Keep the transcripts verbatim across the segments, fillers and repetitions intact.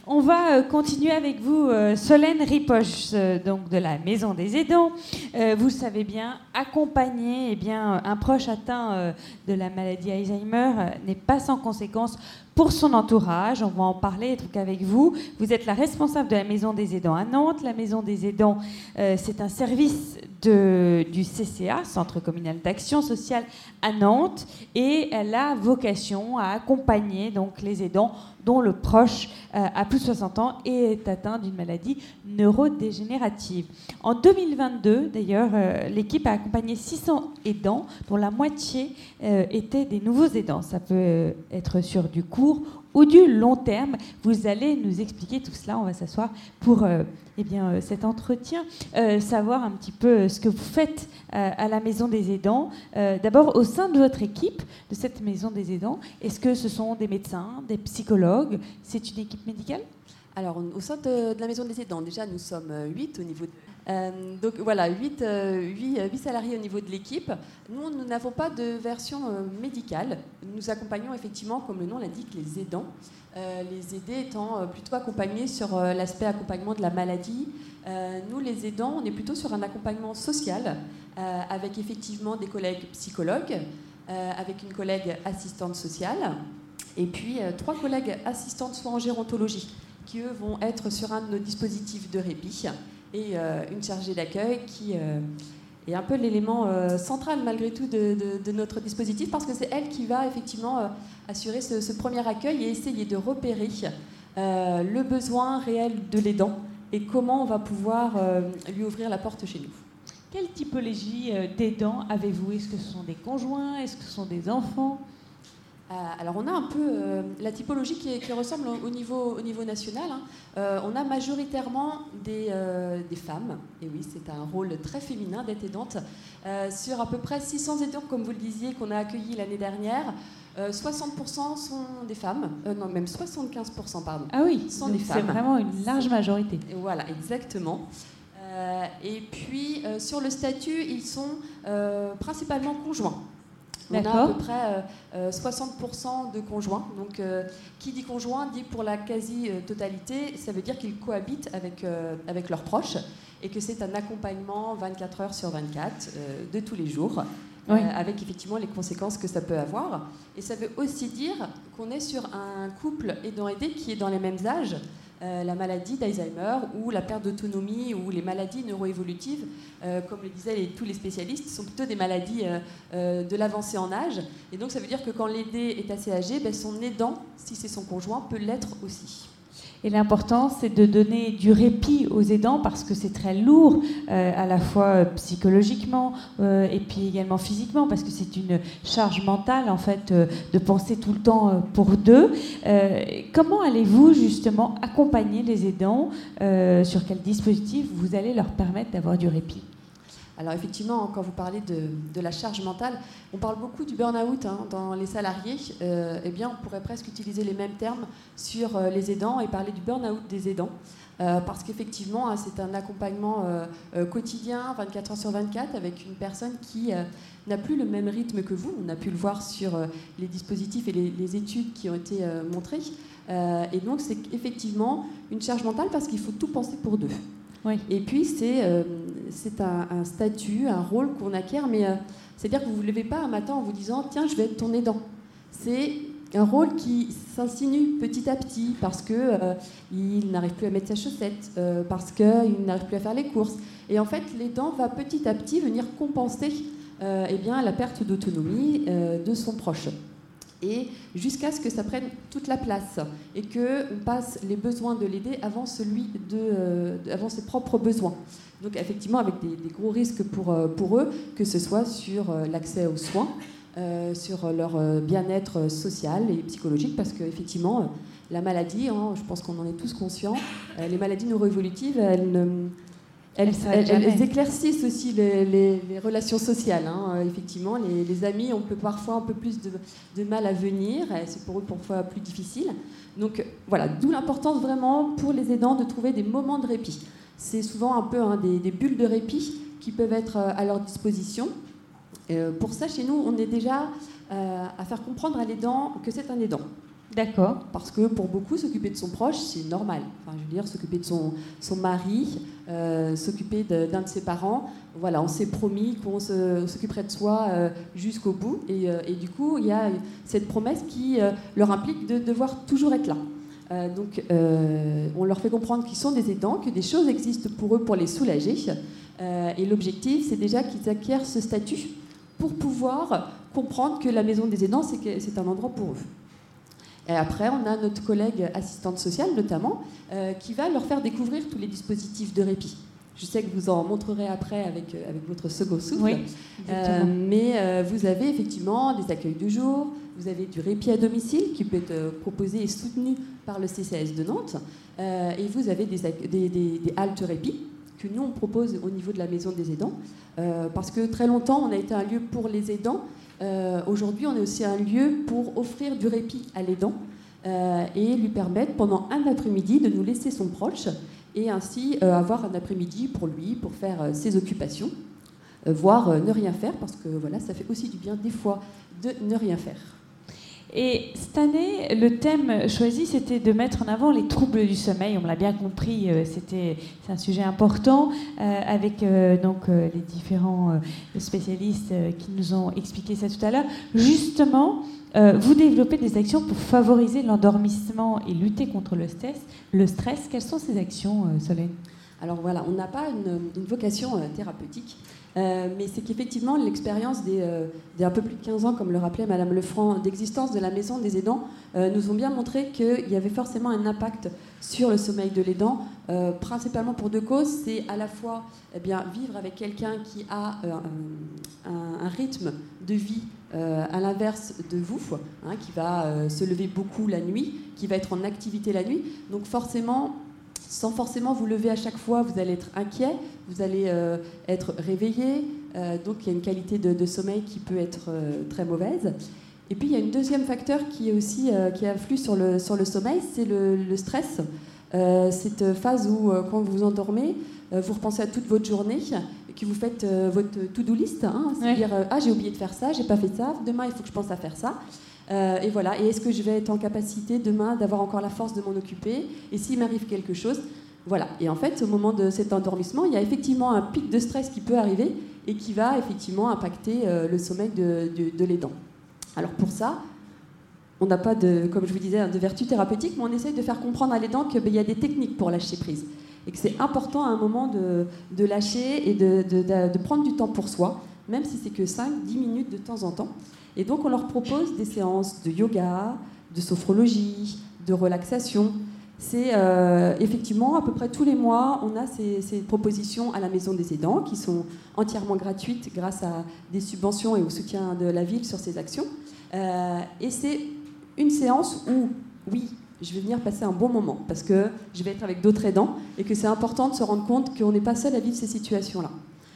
On va euh, continuer avec vous, euh, Solène Ripoche, euh, donc de la Maison des Aidants. Euh, vous le savez bien, accompagner eh bien, un proche atteint euh, de la maladie Alzheimer euh, n'est pas sans conséquence pour son entourage. On va en parler donc avec vous. Vous êtes la responsable de la Maison des Aidants à Nantes. La Maison des Aidants, euh, c'est un service de, du C C A, Centre communal d'action sociale à Nantes, et elle a vocation à accompagner donc les aidants dont le proche euh, a plus de soixante ans et est atteint d'une maladie neurodégénérative. En deux mille vingt-deux, d'ailleurs, euh, l'équipe a accompagné six cents aidants, dont la moitié euh, étaient des nouveaux aidants. Ça peut euh, être sur du court ou du long terme. Vous allez nous expliquer tout cela. On va s'asseoir pour euh, eh bien, euh, cet entretien, euh, savoir un petit peu ce que vous faites euh, à la Maison des Aidants. Euh, d'abord, au sein de votre équipe, de cette Maison des Aidants, est-ce que ce sont des médecins, des psychologues? C'est une équipe médicale? Alors, au sein de, de la Maison des Aidants, déjà, nous sommes huit au niveau de... Euh, donc voilà, huit salariés au niveau de l'équipe. Nous, nous n'avons pas de version euh, médicale. Nous accompagnons effectivement, comme le nom l'indique, les aidants. Euh, les aidés étant euh, plutôt accompagnés sur euh, l'aspect accompagnement de la maladie. Euh, nous, les aidants, on est plutôt sur un accompagnement social, euh, avec effectivement des collègues psychologues, euh, avec une collègue assistante sociale, et puis euh, trois collègues assistantes soit en gérontologie, qui eux vont être sur un de nos dispositifs de répit, et euh, une chargée d'accueil qui euh, est un peu l'élément euh, central malgré tout de, de, de notre dispositif, parce que c'est elle qui va effectivement euh, assurer ce, ce premier accueil et essayer de repérer euh, le besoin réel de l'aidant et comment on va pouvoir euh, lui ouvrir la porte chez nous. Quelle typologie euh, d'aidants avez-vous? Est-ce que ce sont des conjoints? Est-ce que ce sont des enfants? Euh, alors on a un peu euh, la typologie qui, est, qui ressemble au niveau, au niveau national. Hein. Euh, on a majoritairement des, euh, des femmes, et oui c'est un rôle très féminin d'être aidante. Euh, sur à peu près six cents aidants, comme vous le disiez, qu'on a accueillis l'année dernière, euh, soixante pour cent sont des femmes, euh, non même soixante-quinze pour cent pardon, ah oui, sont des femmes. C'est vraiment une large majorité. Voilà, exactement. Euh, et puis euh, sur le statut, ils sont euh, principalement conjoints. On a à peu près euh, soixante pour cent de conjoints. Donc, euh, qui dit conjoint dit pour la quasi-totalité, ça veut dire qu'ils cohabitent avec, euh, avec leurs proches et que c'est un accompagnement vingt-quatre heures sur vingt-quatre euh, de tous les jours, oui. euh, avec effectivement les conséquences que ça peut avoir. Et ça veut aussi dire qu'on est sur un couple aidant-aidé qui est dans les mêmes âges. Euh, la maladie d'Alzheimer ou la perte d'autonomie ou les maladies neuroévolutives, euh, comme le disaient les, tous les spécialistes, sont plutôt des maladies euh, euh, de l'avancée en âge. Et donc ça veut dire que quand l'aidé est assez âgé, ben, son aidant, si c'est son conjoint, peut l'être aussi. Et l'important, c'est de donner du répit aux aidants parce que c'est très lourd, euh, à la fois psychologiquement euh, et puis également physiquement, parce que c'est une charge mentale, en fait, euh, de penser tout le temps euh, pour deux. Euh, comment allez-vous, justement, accompagner les aidants? euh, Sur quel dispositif vous allez leur permettre d'avoir du répit? Alors effectivement, quand vous parlez de, de la charge mentale, on parle beaucoup du burn-out hein, dans les salariés. Euh, eh bien, on pourrait presque utiliser les mêmes termes sur euh, les aidants et parler du burn-out des aidants. Euh, parce qu'effectivement, hein, c'est un accompagnement euh, euh, quotidien, vingt-quatre heures sur vingt-quatre, avec une personne qui euh, n'a plus le même rythme que vous. On a pu le voir sur euh, les dispositifs et les, les études qui ont été euh, montrées. Euh, et donc, c'est effectivement une charge mentale parce qu'il faut tout penser pour deux. Oui. Et puis, c'est, euh, c'est un, un statut, un rôle qu'on acquiert, mais euh, c'est-à-dire que vous ne vous levez pas un matin en vous disant « Tiens, je vais être ton aidant ». C'est un rôle qui s'insinue petit à petit parce qu'il euh, n'arrive plus à mettre sa chaussette, euh, parce qu'il n'arrive plus à faire les courses. Et en fait, l'aidant va petit à petit venir compenser euh, eh bien, la perte d'autonomie euh, de son proche. Et jusqu'à ce que ça prenne toute la place et qu'on passe les besoins de l'aider avant, celui de, euh, avant ses propres besoins. Donc effectivement avec des, des gros risques pour, euh, pour eux, que ce soit sur euh, l'accès aux soins, euh, sur leur euh, bien-être social et psychologique, parce qu'effectivement euh, la maladie, hein, je pense qu'on en est tous conscients, euh, les maladies neuroévolutives, elles ne... Elles, elles, elles éclaircissent aussi les, les, les relations sociales. Hein. Effectivement, les, les amis, on peut parfois un peu plus de, de mal à venir. C'est pour eux parfois plus difficile. Donc voilà, d'où l'importance vraiment pour les aidants de trouver des moments de répit. C'est souvent un peu hein, des, des bulles de répit qui peuvent être à leur disposition. Euh, pour ça, chez nous, on est déjà euh, à faire comprendre à l'aidant que c'est un aidant. D'accord. Parce que pour beaucoup, s'occuper de son proche, c'est normal. Enfin, je veux dire, s'occuper de son, son mari, euh, s'occuper de, d'un de ses parents, voilà, on s'est promis qu'on se, on s'occuperait de soi euh, jusqu'au bout. Et, euh, et du coup, il y a cette promesse qui euh, leur implique de devoir toujours être là. Euh, donc, euh, on leur fait comprendre qu'ils sont des aidants, que des choses existent pour eux pour les soulager. Euh, et l'objectif, c'est déjà qu'ils acquièrent ce statut pour pouvoir comprendre que la maison des aidants, c'est, que, c'est un endroit pour eux. Et après, on a notre collègue assistante sociale, notamment, euh, qui va leur faire découvrir tous les dispositifs de répit. Je sais que vous en montrerez après avec, euh, avec votre second souffle. Oui, euh, mais euh, vous avez effectivement des accueils de jour, vous avez du répit à domicile qui peut être euh, proposé et soutenu par le C C A S de Nantes, euh, et vous avez des, des, des, des haltes répit que nous on propose au niveau de la maison des aidants, euh, parce que très longtemps on a été un lieu pour les aidants. Euh, aujourd'hui, on est aussi un lieu pour offrir du répit à l'aidant euh, et lui permettre pendant un après-midi de nous laisser son proche et ainsi euh, avoir un après-midi pour lui, pour faire euh, ses occupations, euh, voire euh, ne rien faire, parce que voilà, ça fait aussi du bien des fois de ne rien faire. Et cette année, le thème choisi, c'était de mettre en avant les troubles du sommeil. On l'a bien compris, c'était, c'est un sujet important, euh, avec euh, donc, euh, les différents euh, spécialistes euh, qui nous ont expliqué ça tout à l'heure. Justement, euh, vous développez des actions pour favoriser l'endormissement et lutter contre le stress. Le stress, quelles sont ces actions, euh, Solène ? Alors voilà, on n'a pas une, une vocation euh, thérapeutique. Euh, mais c'est qu'effectivement, l'expérience des, euh, des un peu plus de quinze ans, comme le rappelait Madame Lefranc, d'existence de la maison des aidants, euh, nous ont bien montré qu'il y avait forcément un impact sur le sommeil de l'aidant, euh, principalement pour deux causes. C'est à la fois eh bien, vivre avec quelqu'un qui a euh, un, un rythme de vie euh, à l'inverse de vous, hein, qui va euh, se lever beaucoup la nuit, qui va être en activité la nuit. Donc forcément, sans forcément vous lever à chaque fois, vous allez être inquiet, vous allez euh, être réveillé, euh, donc il y a une qualité de, de sommeil qui peut être euh, très mauvaise. Et puis il y a un deuxième facteur qui est aussi euh, qui influe sur le, sur le sommeil, c'est le, le stress. Euh, cette phase où euh, quand vous vous endormez, euh, vous repensez à toute votre journée et que vous faites euh, votre to-do list, hein, c'est-à-dire euh, ah j'ai oublié de faire ça, j'ai pas fait ça, demain il faut que je pense à faire ça. Euh, et voilà, et est-ce que je vais être en capacité demain d'avoir encore la force de m'en occuper ? Et s'il m'arrive quelque chose, voilà. Et en fait, au moment de cet endormissement, il y a effectivement un pic de stress qui peut arriver et qui va effectivement impacter euh, le sommeil de, de, de l'aidant. Alors pour ça, on n'a pas de, comme je vous disais, de vertu thérapeutique, mais on essaye de faire comprendre à l'aidant qu'il ben, y a des techniques pour lâcher prise. Et que c'est important à un moment de, de lâcher et de, de, de, de prendre du temps pour soi, même si c'est que cinq à dix minutes de temps en temps. Et donc, on leur propose des séances de yoga, de sophrologie, de relaxation. C'est euh, effectivement, à peu près tous les mois, on a ces, ces propositions à la Maison des aidants qui sont entièrement gratuites grâce à des subventions et au soutien de la ville sur ces actions. Euh, et c'est une séance où, oui, je vais venir passer un bon moment parce que je vais être avec d'autres aidants et que c'est important de se rendre compte qu'on n'est pas seul à vivre ces situations-là.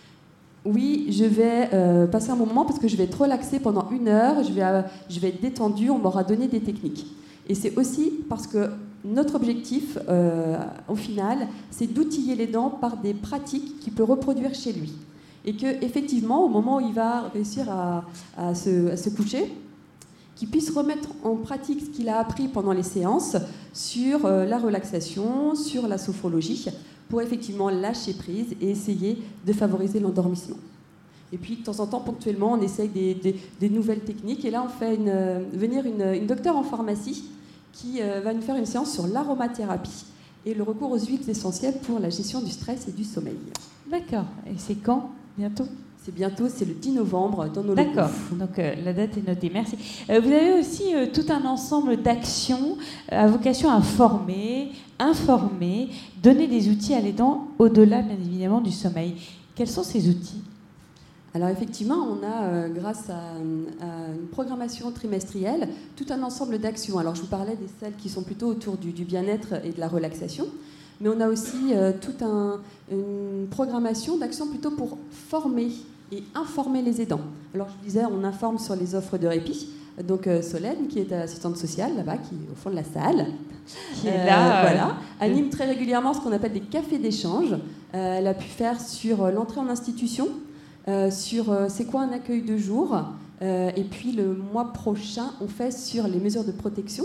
Oui, je vais euh, passer un bon moment parce que je vais être relaxée pendant une heure, je vais, euh, je vais être détendue, on m'aura donné des techniques. Et c'est aussi parce que notre objectif, euh, au final, c'est d'outiller l'aidant par des pratiques qu'il peut reproduire chez lui. Et qu'effectivement, au moment où il va réussir à, à, se, à se coucher, qu'il puisse remettre en pratique ce qu'il a appris pendant les séances sur euh, la relaxation, sur la sophrologie, pour effectivement lâcher prise et essayer de favoriser l'endormissement. Et puis, de temps en temps, ponctuellement, on essaye des, des, des nouvelles techniques. Et là, on fait une, euh, venir une, une docteure en pharmacie qui euh, va nous faire une séance sur l'aromathérapie et le recours aux huiles essentielles pour la gestion du stress et du sommeil. D'accord. Et c'est quand ? Bientôt ? C'est bientôt, c'est le dix novembre dans nos locaux. D'accord, donc euh, la date est notée, merci. Euh, vous avez aussi euh, tout un ensemble d'actions euh, à vocation à former, informer, donner des outils à l'aidant au-delà, bien évidemment, du sommeil. Quels sont ces outils ? Alors effectivement, on a, euh, grâce à, à une programmation trimestrielle, tout un ensemble d'actions. Alors je vous parlais des celles qui sont plutôt autour du, du bien-être et de la relaxation. Mais on a aussi euh, toute un, une programmation d'actions plutôt pour former et informer les aidants. Alors, je vous disais, on informe sur les offres de répit. Donc, euh, Solène, qui est assistante sociale, là-bas, qui est au fond de la salle, qui est là, euh, voilà, anime très régulièrement ce qu'on appelle des cafés d'échange. Euh, elle a pu faire sur euh, l'entrée en institution, euh, sur euh, c'est quoi un accueil de jour, euh, et puis le mois prochain, on fait sur les mesures de protection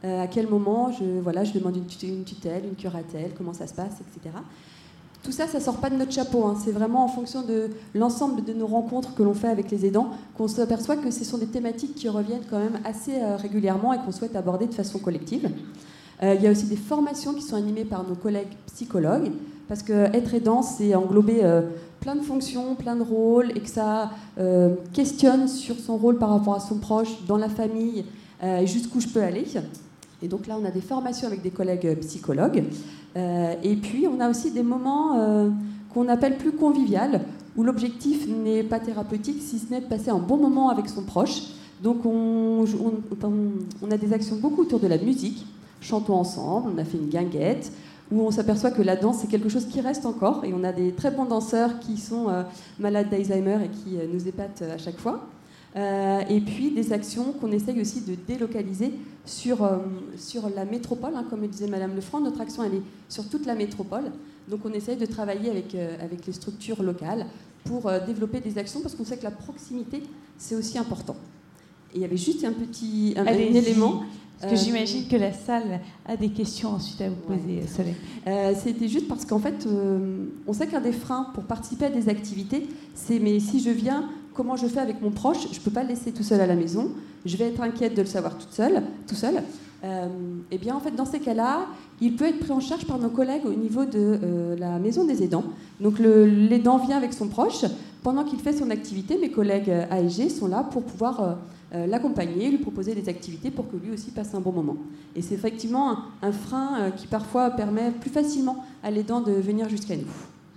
euh, à quel moment je, voilà, je demande une tutelle, une tutelle, une curatelle, comment ça se passe, et cetera. Tout ça, ça ne sort pas de notre chapeau. Hein. C'est vraiment en fonction de l'ensemble de nos rencontres que l'on fait avec les aidants qu'on s'aperçoit que ce sont des thématiques qui reviennent quand même assez euh, régulièrement et qu'on souhaite aborder de façon collective. Euh, il y a aussi des formations qui sont animées par nos collègues psychologues, parce qu'être aidant, c'est englober euh, plein de fonctions, plein de rôles, et que ça euh, questionne sur son rôle par rapport à son proche, dans la famille, euh, et jusqu'où je peux aller. Et donc là, on a des formations avec des collègues psychologues. Euh, et puis, on a aussi des moments euh, qu'on appelle plus conviviales, où l'objectif n'est pas thérapeutique, si ce n'est de passer un bon moment avec son proche. Donc, on, on, on a des actions beaucoup autour de la musique. Chantons ensemble, on a fait une guinguette, où on s'aperçoit que la danse, c'est quelque chose qui reste encore. Et on a des très bons danseurs qui sont euh, malades d'Alzheimer et qui euh, nous épatent à chaque fois. Euh, et puis des actions qu'on essaye aussi de délocaliser sur, euh, sur la métropole, hein, comme disait Madame Lefranc. Notre action, elle est sur toute la métropole. Donc on essaye de travailler avec, euh, avec les structures locales pour euh, développer des actions, parce qu'on sait que la proximité, c'est aussi important. Et il y avait juste un petit un, un élément. Parce que euh, j'imagine que la salle a des questions ensuite à vous poser, ouais. Solène. Euh, c'était juste parce qu'en fait, euh, on sait qu'un des freins pour participer à des activités, c'est mais si je viens, comment je fais avec mon proche? Je ne peux pas le laisser tout seul à la maison. Je vais être inquiète de le savoir toute seule, tout seul. Euh, et bien, en fait, dans ces cas-là, il peut être pris en charge par nos collègues au niveau de euh, la maison des aidants. Donc, le, l'aidant vient avec son proche. Pendant qu'il fait son activité, mes collègues A S G sont là pour pouvoir euh, euh, l'accompagner, lui proposer des activités pour que lui aussi passe un bon moment. Et c'est effectivement un, un frein euh, qui parfois permet plus facilement à l'aidant de venir jusqu'à nous.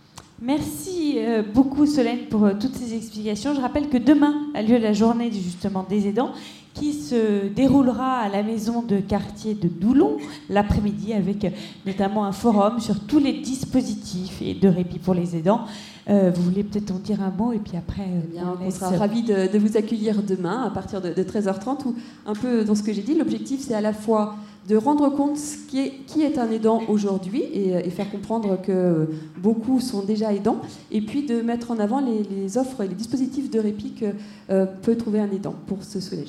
Merci beaucoup Solène pour toutes ces explications. Je rappelle que demain a lieu la journée justement des aidants qui se déroulera à la maison de quartier de Doulon l'après-midi avec notamment un forum sur tous les dispositifs et de répit pour les aidants. Euh, vous voulez peut-être en dire un mot et puis après eh bien, on, on sera ravis de, de vous accueillir demain à partir de, de treize heures trente où un peu dans ce que j'ai dit, l'objectif c'est à la fois de rendre compte ce qui, est, qui est un aidant aujourd'hui et, et faire comprendre que beaucoup sont déjà aidants, et puis de mettre en avant les, les offres et les dispositifs de répit que euh, peut trouver un aidant pour se soulager.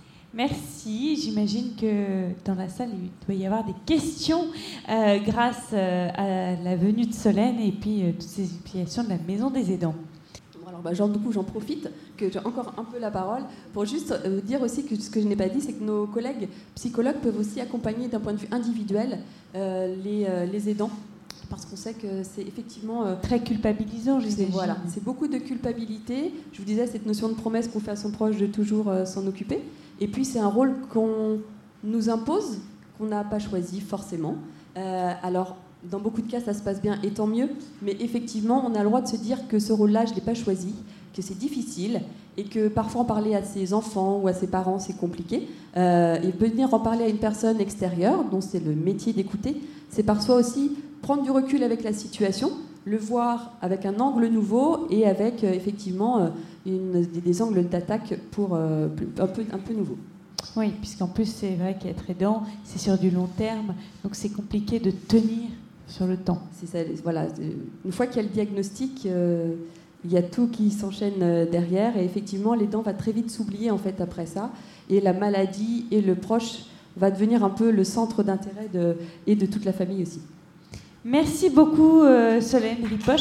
Merci. J'imagine que dans la salle, il doit y avoir des questions euh, grâce euh, à la venue de Solène et puis euh, toutes ces explications de la Maison des aidants. Alors, bah, genre, du coup, j'en profite, que j'ai encore un peu la parole, pour juste euh, dire aussi que ce que je n'ai pas dit, c'est que nos collègues psychologues peuvent aussi accompagner d'un point de vue individuel euh, les, euh, les aidants, parce qu'on sait que c'est effectivement... Euh, très culpabilisant, je sais. Voilà, c'est beaucoup de culpabilité. Je vous disais, cette notion de promesse qu'on fait à son proche de toujours euh, s'en occuper. Et puis, c'est un rôle qu'on nous impose, qu'on n'a pas choisi forcément. Euh, alors... Dans beaucoup de cas, ça se passe bien, et tant mieux. Mais effectivement, on a le droit de se dire que ce rôle-là, je ne l'ai pas choisi, que c'est difficile, et que parfois en parler à ses enfants ou à ses parents, c'est compliqué. Euh, et venir en parler à une personne extérieure, dont c'est le métier d'écouter, c'est parfois aussi prendre du recul avec la situation, le voir avec un angle nouveau et avec euh, effectivement euh, une, des, des angles d'attaque pour, euh, un, peu, un peu nouveaux. Oui, puisqu'en plus, c'est vrai qu'être aidant, c'est sur du long terme, donc c'est compliqué de tenir sur le temps. C'est ça, voilà. Une fois qu'il y a le diagnostic, euh, il y a tout qui s'enchaîne derrière, et effectivement, l'aidant va très vite s'oublier en fait après ça, et la maladie et le proche va devenir un peu le centre d'intérêt de, et de toute la famille aussi. Merci beaucoup euh, Solène Ripoche.